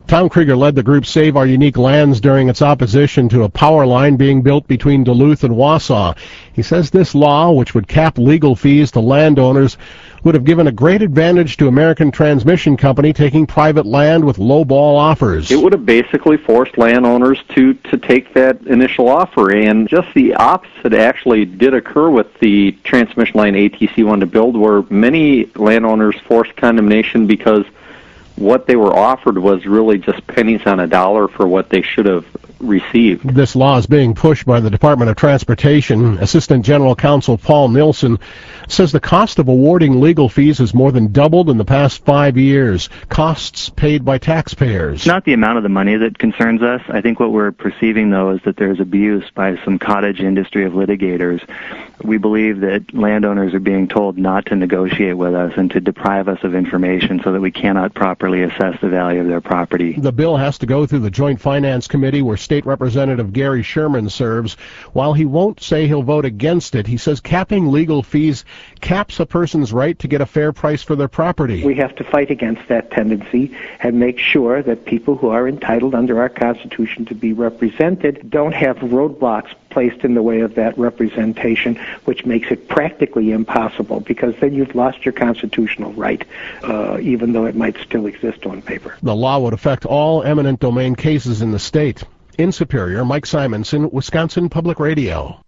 Tom Krieger led the group Save Our Unique Lands during its opposition to a power line being built between Duluth and Wausau. He says this law, which would cap legal fees to landowners, would have given a great advantage to American Transmission Company taking private land with low-ball offers. It would have basically forced landowners to take that initial offer, and just the opposite actually did occur with the transmission line ATC wanted to build, where many landowners forced condemnation because what they were offered was really just pennies on a dollar for what they should have received. This law is being pushed by the Department of Transportation. Assistant General Counsel Paul Nilsson says the cost of awarding legal fees has more than doubled in the past 5 years, costs paid by taxpayers. It's not the amount of the money that concerns us. I think what we're perceiving, though, is that there's abuse by some cottage industry of litigators. We believe that landowners are being told not to negotiate with us and to deprive us of information so that we cannot properly assess the value of their property. The bill has to go through the Joint Finance Committee, where State Representative Gary Sherman serves. While he won't say he'll vote against it, he says capping legal fees caps a person's right to get a fair price for their property. We have to fight against that tendency and make sure that people who are entitled under our Constitution to be represented don't have roadblocks placed in the way of that representation, which makes it practically impossible, because then you've lost your constitutional right, even though it might still exist on paper. The law would affect all eminent domain cases in the state. In Superior, Mike Simonson, Wisconsin Public Radio.